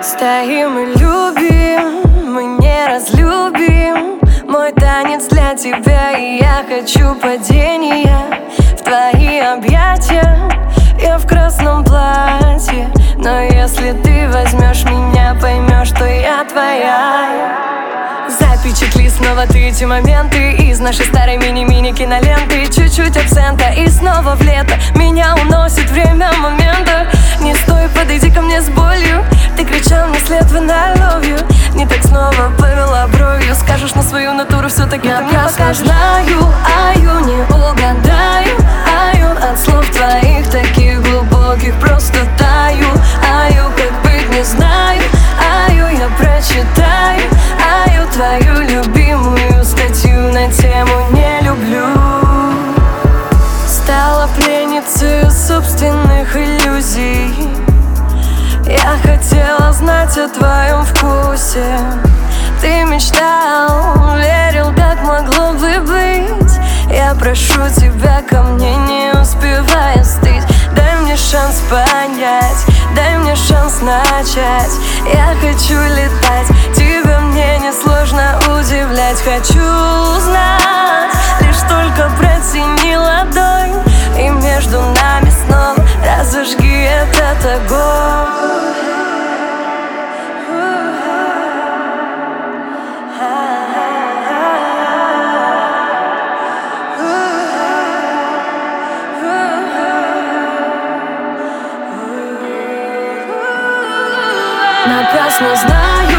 Стоим и любим, мы не разлюбим. Мой танец для тебя, и я хочу падения в твои объятия. Я в красном платье, но если ты возьмешь меня, поймешь, что я твоя. Запечатли снова ты эти моменты из нашей старой мини-мини киноленты. Чуть-чуть абсента и снова в лето меня уносит время момента. Не стой, подойди ко мне с болью. Ты кричал мне след в I love you. Не так снова повела бровью. Скажешь на свою натуру, все-таки ты мне покажешь. Знаю, не угадаю, от слов твоих таких глубоких просто таю. Как быть не знаю, я прочитаю твою любимую статью на тему «Не люблю». Стала пленницей собственных иллюзий. Я хотела знать о твоем вкусе. Ты мечтал, верил, как могло бы быть. Я прошу тебя ко мне, не успевая остыть. Дай мне шанс понять, дай мне шанс начать. Я хочу летать, тебя мне несложно удивлять. Хочу узнать, лишь только протяни ладонь, и между нами снова разожги этот огонь. Напрасно знаю,